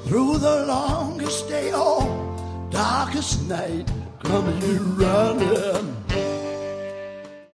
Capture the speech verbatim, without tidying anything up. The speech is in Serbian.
through the longest day or darkest night, come you running.